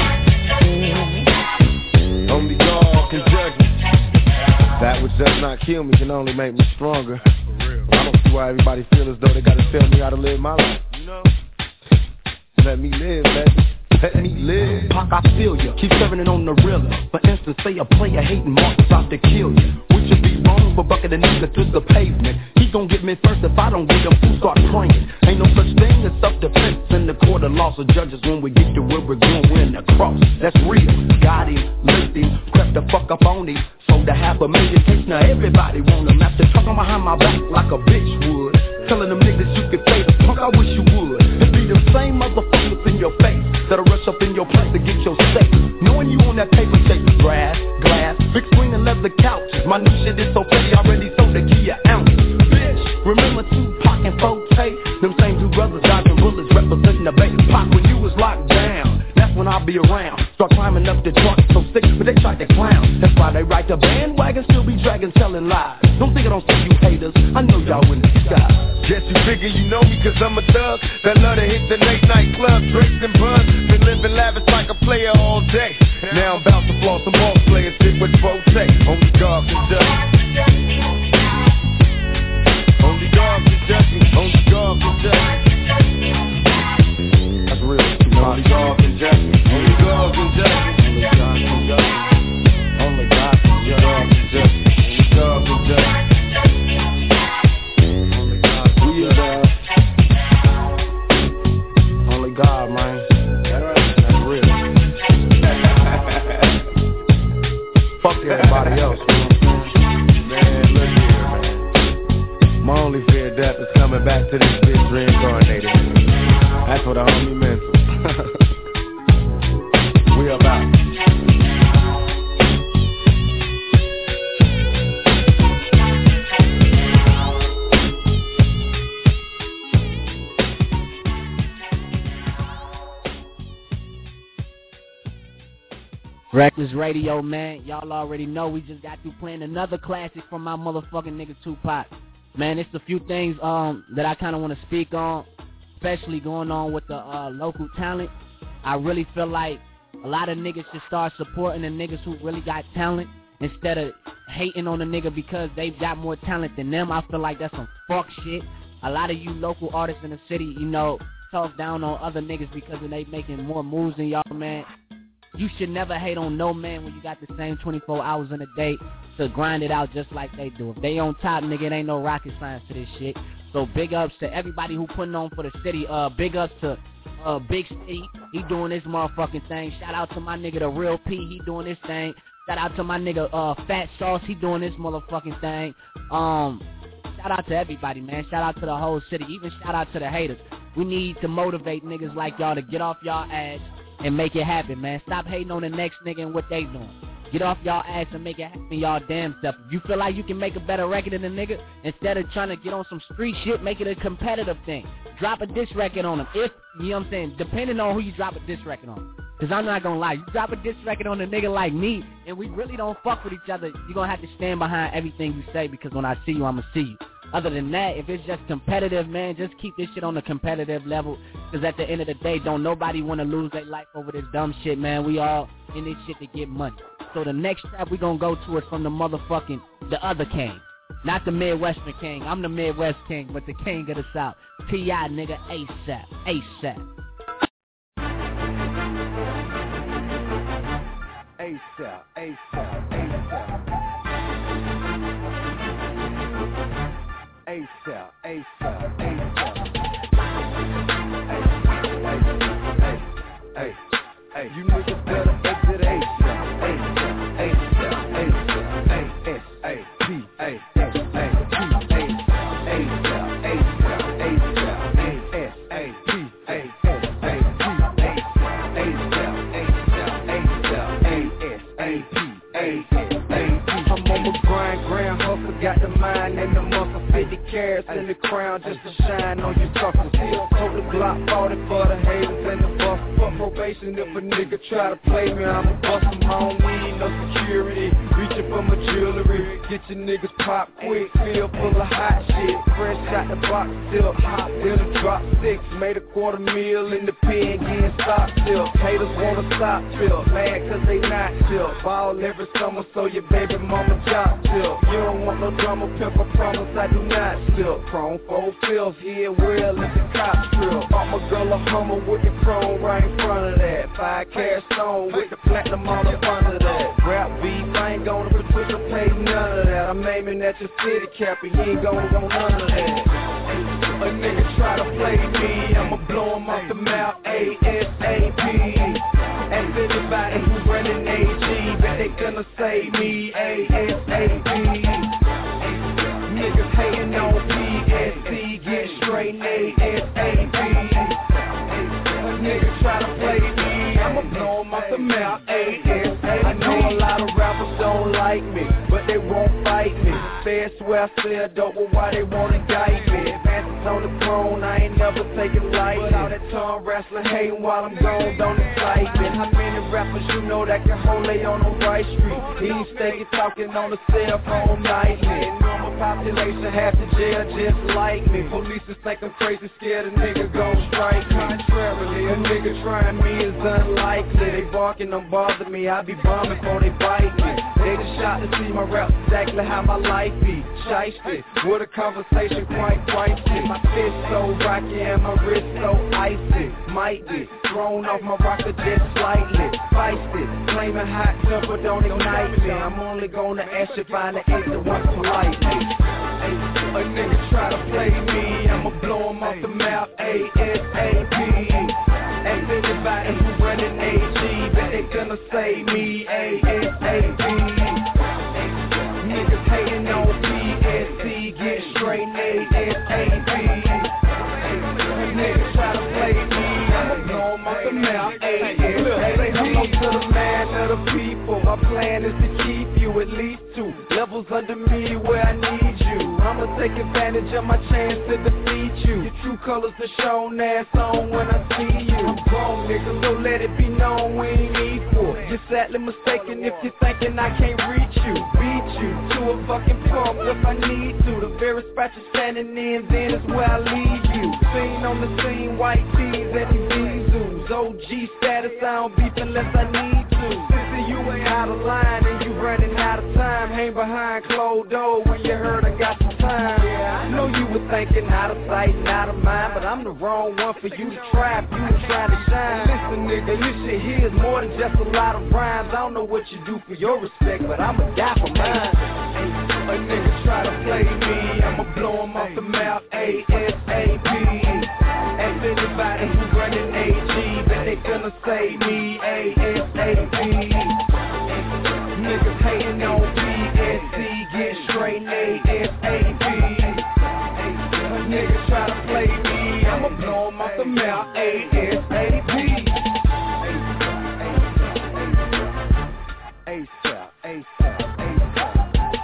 Only God can judge me. That which does not kill me can only make me stronger. I don't see why everybody feel as though they gotta tell me how to live my life. You know? Let me live, baby. Let me live. Pac, I feel ya. Keep serving it on the realer. For instance, say a player hating Marcus out to kill you. Would you be wrong for bucking a nigga to the pavement? He gon' get me first if I don't get him. Who start praying? Ain't no such thing as self-defense in the court of law. So judges, when we get to where we're going, we're in the cross. That's real. Got him, licked him, crept the fuck up on him. Sold a half a million tapes. Now everybody want him. After talking behind my back like a bitch would. Telling them niggas you can play the punk, I wish you would. It be the same motherfuckers in your face that'll rush up in your place to get your safe. Knowing you on that paper chase, grass, glass, big screen and leather couch. My new shit is so pretty, already sold the key an ounce. Bitch, remember Tupac and Forte? Them same two brothers dodging bullets, representing the baby. Pac when you was locked down. That's when I'll be around. Start climbing up the chart, so sick, but they tried to clown. That's why they ride the bandwagon, still be dragging, telling lies. Don't think I don't see you haters, I know y'all in the sky. Guess you figure you know me cause I'm a thug that love to hit the late night clubs, drinks and buns. Been living lavish like a player all day. Now I'm about to floss some ball players, sit with Forte. Only God can judge me. Only God can judge me. Only God can judge me. That's real. Only God can judge me. Only God can judge me. Only God can judge me. Only God can judge me. Only God can judge me. Only God, man. That's real. Fuck everybody else, man. Man, look here, man. My only fear of death is coming back to this bitch reincarnated. That's what a homie meant to. Reckless Radio, man. Y'all already know we just got through playing another classic from my motherfucking nigga Tupac. Man, it's a few things um that I kind of want to speak on, especially going on with the uh, local talent. I really feel like a lot of niggas should start supporting the niggas who really got talent instead of hating on the nigga because they've got more talent than them. I feel like that's some fuck shit. A lot of you local artists in the city, you know, talk down on other niggas because they making more moves than y'all, man. You should never hate on no man when you got the same twenty-four hours in a day to grind it out just like they do. If they on top, nigga, it ain't no rocket science to this shit. So big ups to everybody who putting on for the city. Uh, big ups to uh, Big Steve. He doing this motherfucking thing. Shout out to my nigga, The Real P. He doing this thing. Shout out to my nigga, uh, Fat Sauce. He doing this motherfucking thing. Um, shout out to everybody, man. Shout out to the whole city. Even shout out to the haters. We need to motivate niggas like y'all to get off y'all ass and make it happen, man. Stop hating on the next nigga and what they doing. Get off y'all ass and make it happen y'all damn self. If you feel like you can make a better record than a nigga, instead of trying to get on some street shit, make it a competitive thing. Drop a diss record on them. If, you know what I'm saying, depending on who you drop a diss record on. Because I'm not going to lie. You drop a diss record on a nigga like me, and we really don't fuck with each other, you're going to have to stand behind everything you say because when I see you, I'm going to see you. Other than that, if it's just competitive, man, just keep this shit on a competitive level. Because at the end of the day, don't nobody want to lose their life over this dumb shit, man. We all in this shit to get money. So the next track we going to go to is from the motherfucking, the other king. Not the Midwestern king. I'm the Midwest king, but the king of the South. T I nigga, ASAP. ASAP. ASAP. ASAP. ASAP. ASAP, ASAP, ASAP. Hey, hey, hey, you niggas better exit ASAP, ASAP, ASAP, ASAP, A S A P, A S A P, ASAP, ASAP, ASAP, A S A P, A S A P, ASAP, ASAP, A S A P, A S A P. I'm on the grind, grand hustle, got the mind and the muscle. fifty carats in the crown just to shine on you suckers. Hold the Glock forty for the haters and the bust. Fuck probation if a nigga try to play me, I'ma bust him. I don't need no security. Reaching for my jewelry. Get your niggas pop quick. Feel full of hot shit. Fresh out the box, still hot. Then a drop six. Made a quarter meal in the pen, getting stock still. Haters wanna stop till. Mad cause they not chill. Ball every summer so your baby mama job till. You don't want no drama, pimp, I promise I do not still. Chrome four fills here, well, let the cops drill. I'm a girl, a hummer with the chrome right in front of that. Five carat stone with the platinum on the front of that. Rap beef, I ain't gonna participate none of that. I'm aiming at your city cap and you ain't gonna go none of that. A nigga try to play me, I'ma blow him off the mouth, A S A P. Ask anybody who's running A G, bet they gonna say me, A S A P. Niggas hating on P S C, get straight A S A P. A nigga try to play me, I'ma blow him off the mouth, A S A P. I know a lot of rappers don't like me, but they won't fight me. Fair swear I sell dope, but why they wanna guide me? Advances on the throne, I ain't never taking light. But all that tongue wrestling, hating while I'm gone, don't excite me. How many rappers you know that can hold they on the right street? He steady talking on the cell phone nightly. Normal population, half the jail just like me. Police is think I'm crazy, scared a nigga gon' strike me. Contrarily, a nigga trying me is unlikely. They barking, don't bother me, I be bombing before they bite me. They just shot to see my rap, exactly how my life be. Shiesty, with a conversation quite pricey. My fist so rocky and my wrist so icy. Might be thrown off my rocker just slightly. Feisty, claiming hot temper don't ignite me. I'm only gonna ask you find the exit once politely. A nigga try to play me, I'ma blow him off the mouth, A S A P. Ask anybody who running A G, bet they gonna say me, A S A P. Niggas hating on P S C, get straight A S A P. Niggas try to play me, I'ma blow him off the mouth, A S A P. Say hello to the man of the people. My plan is to keep you at least two levels under me where I need you. I'ma take advantage of my chance to defeat you. Your true colors are shown ass on when I see you. I'm grown, nigga, so let it be known we ain't equal. You're sadly mistaken if you're thinking I can't reach you. Beat you to a fucking pulp if I need to. The very spot you're standing in, then is where I leave you. Seen on the scene, white tees and these V's. O G status, I don't beef unless I need to. Since you ain't out of line and you running out of time, hang behind closed doors when you heard I got some time. Yeah, I know you were thinking out of sight and out of mind, but I'm the wrong one for you to try if you were trying to shine. Listen, nigga, this shit here is more than just a lot of rhymes. I don't know what you do for your respect, but I'm a guy for mine. A nigga try to play me, I'ma blow him off the mouth A S A P. Ask anybody who running A G, but they gonna say me A S A P. Niggas hating on B S C, get straight A S A P. Niggas try to play me, I'ma blow him off the mouth A S A P. ASAP, ASAP, ASAP,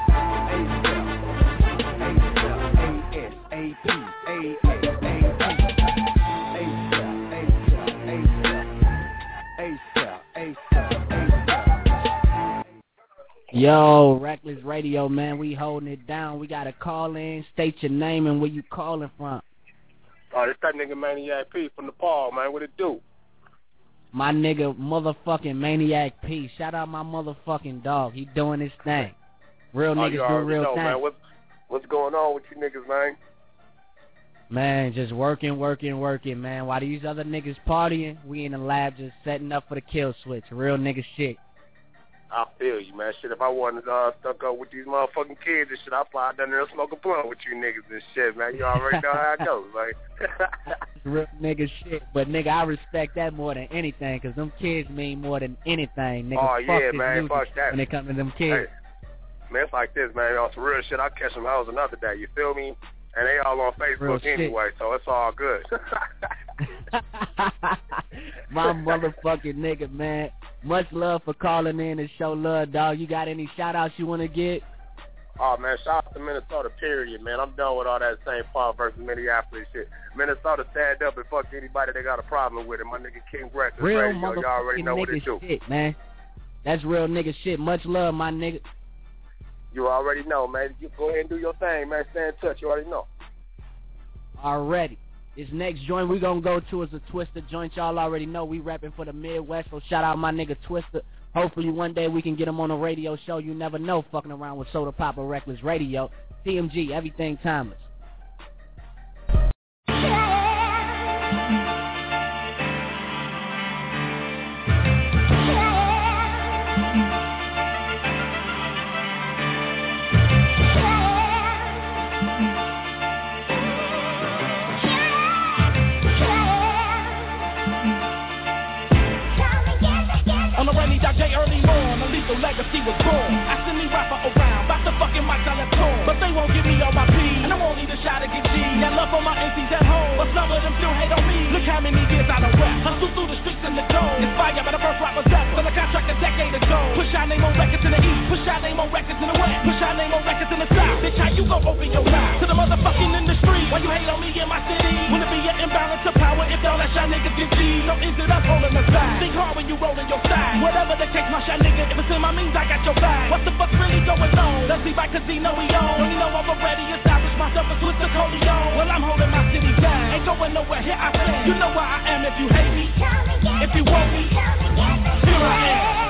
Yo, Reckless Radio, man, we holding it down. We got to call in, state your name and where you calling from. Oh, this that nigga Maniac P from Nepal, man. What it do? My nigga motherfucking Maniac P. Shout out my motherfucking dog. He doing his thing. Real oh, niggas doing real know, thing. Man. What's, what's going on with you niggas, man? Man, just working, working, working, man. While these other niggas partying, we in the lab just setting up for the kill switch. Real nigga shit. I feel you, man. Shit, if I wasn't uh, stuck up with these motherfucking kids and shit, I'd fly down there and smoke a blunt with you niggas and shit, man. You already know how it goes, like. Real nigga shit. But, nigga, I respect that more than anything, because them kids mean more than anything, nigga. Oh, fuck yeah, this man. music Fuck that. when it comes to them kids. Hey, man, it's like this, man. On some real shit, I catch them hoes another day, you feel me? And they all on Facebook anyway, so it's all good. My motherfucking nigga, man. Much love for calling in and show love, dog. You got any shout-outs you want to get? Oh, man, shout out to Minnesota, period, man. I'm done with all that Saint Paul versus Minneapolis shit. Minnesota stand up and fuck anybody that got a problem with it. My nigga King Reckless Real Radio, y'all already motherfucking know what it nigga do. shit, man. That's real nigga shit. Much love, my nigga. You already know, man. You go ahead and do your thing, man. Stay in touch. You already know. Already. This next joint we gonna go to is a Twister joint. Y'all already know we rapping for the Midwest, so shout out my nigga Twister. Hopefully one day we can get him on a radio show. You never know, fucking around with Soda Pop or Reckless Radio. T M G, everything timeless. On the rainy dark day early morn, a lethal legacy was born. I send me rapper around, bout to fucking mic I left torn. But they won't give me all my peas, and I won't need a shot to get G. Got love for my M Cs at home, but some of them still hate on me. Look how many years I done rap, hustle through the streets in the dome. Inspired by the first rappers ever, so the contract a decade ago. Push our name on records in the east, push our name on records in the west, push our name on records in the south. Bitch, how you gon' open your mouth to the motherfucking industry? Why you hate on me in my city? Wanna be an imbalance of power if y'all let y'all niggas get G? No is it us holding us back? Think hard when you rollin' your side. Whatever the case, my shot nigga, if it's in my means, I got your back. What the fuck's really going on? Let's see back casino we own. Don't you know I'm already established myself as Twister Coleon? Well, I'm holding my city down. Ain't going nowhere, here I stand. You know where I am if you hate me. If you want me, here I am.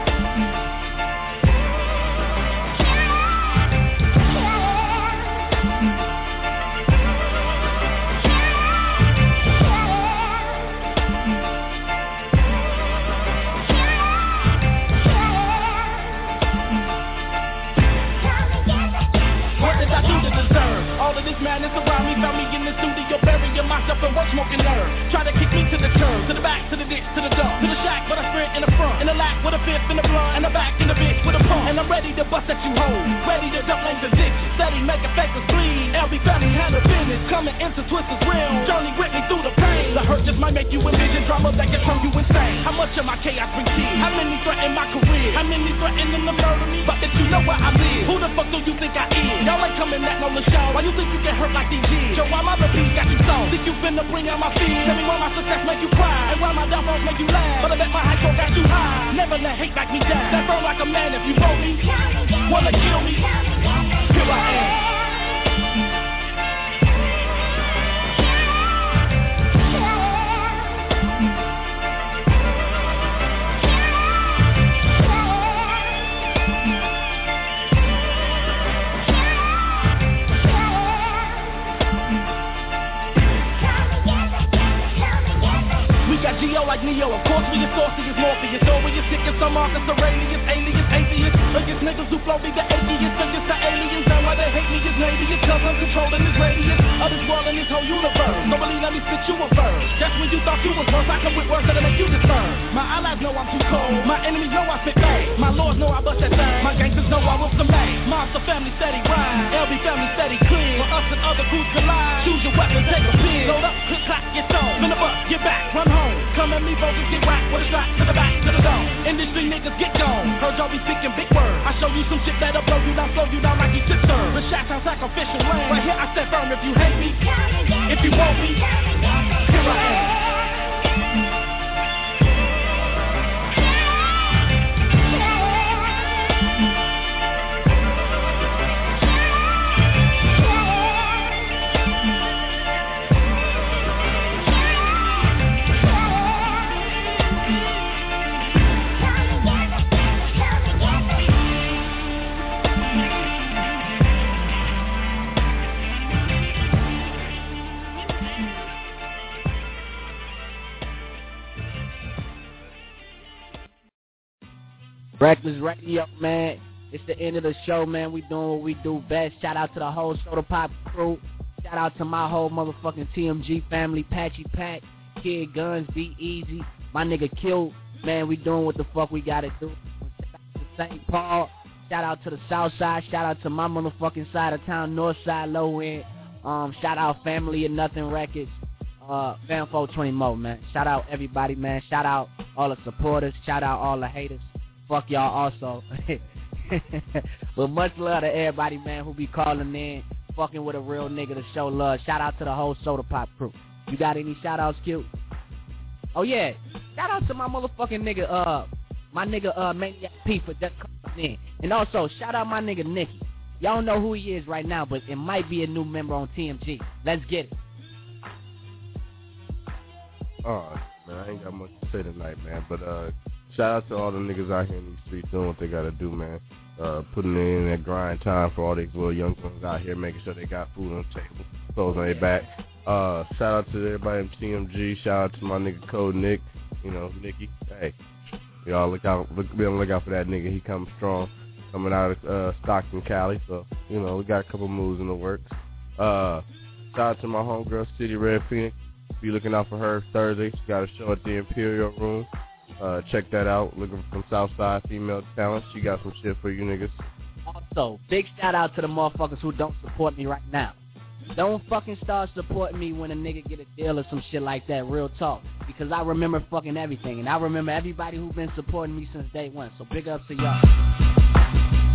All of this madness around me found me in the studio, burying myself in work, smoking nerve. Try to kick me to the curb, to the back, to the ditch, to the dump, to the shack, but I sprint in the front, in the lap with a fifth in the blunt, and the back in the bitch with a pump. And I'm ready to bust at you hoes, ready to dump lanes addiction, steady making fakers bleed. L B Family handle business, coming into Twister's realm, journey with me through the pain. The hurt just might might make you envision drama that can turn you insane. How much of my chaos bring tears? How many threaten my career? How many threatening to murder me? But if you know where I live, who the fuck do you think I is? Y'all ain't coming back on the show. Why you think you get hurt like these years? Yo, why my repeats got you so? Think you finna bring out my fears? Tell me why my success make you cry, and why my downfalls make you laugh. But I bet my high score got you high. Never let hate back me down. That burn like a man if you roll me. Wanna kill me? Here I am. G O like Neo, of course we are saucy as Morpheus. So we are sick as some Marcus Aurelius, aliens, atheists. Against niggas who flow me the atheists, against the aliens. Now why they hate me is maybe it's cause I'm controlling this radius of this world and this whole universe. So believe let me spit you a verse. Just when you thought you was worse, I come with words that'll make you disperse. My allies know I'm too cold, my enemies know I spit bang. My lords know I bust that thing, my gangsters know I whoop some bang. Monster family steady rhyme, L B family steady clean. For us and other crews collide, choose your weapon, take a pin. Load up, click, clack, get thrown. Spin the bus, get back, run home. Come at me, focus, get whacked with a shot to the back, to the dome. Industry niggas get gone. Heard y'all be speaking big words. I show you some shit that'll blow you down, slow you down like you should serve. The shot sounds sacrificial land. Right here I stand firm. If you hate me, if you want me, here I am. Breakfast Radio, man. It's the end of the show, man. We doing what we do best. Shout out to the whole Soda Pop crew. Shout out to my whole motherfucking T M G family. Patchy Pat, Kid Guns, Be Easy. My nigga Kill. Man, we doing what the fuck we gotta do. Shout out to Saint Paul. Shout out to the South Side. Shout out to my motherfucking side of town, North Side, Low End. Um, shout out Family and Nothing Records. Uh, Fan four twenty Mo, man. Shout out everybody, man. Shout out all the supporters. Shout out all the haters. Fuck y'all also. But much love to everybody, man, who be calling in, fucking with a real nigga to show love. Shout out to the whole Soda Pop crew. You got any shout outs, Q? Oh yeah. Shout out to my motherfucking nigga, uh, my nigga uh Maniac P for just coming in. And also shout out my nigga Nicky. Y'all don't know who he is right now, but it might be a new member on T M G. Let's get it. Oh man, I ain't got much to say tonight, man, but uh shout out to all the niggas out here in these streets doing what they gotta do, man. Uh, putting in that grind time for all these little young ones out here, making sure they got food on the table, clothes on their back. Uh, shout out to everybody in T M G. Shout out to my nigga Code Nick. You know, Nicky. Hey, y'all look out, look, be on the lookout for that nigga. He coming strong, coming out of uh, Stockton, Cali. So, you know, we got a couple moves in the works. Uh, shout out to my homegirl, City Red Phoenix. Be looking out for her Thursday. She got a show at the Imperial Room. Uh, check that out. Looking for some Southside female talent. She got some shit for you niggas. Also, big shout out to the motherfuckers who don't support me right now. Don't fucking start supporting me when a nigga get a deal or some shit like that. Real talk. Because I remember fucking everything. And I remember everybody who been supporting me since day one. So big ups to y'all.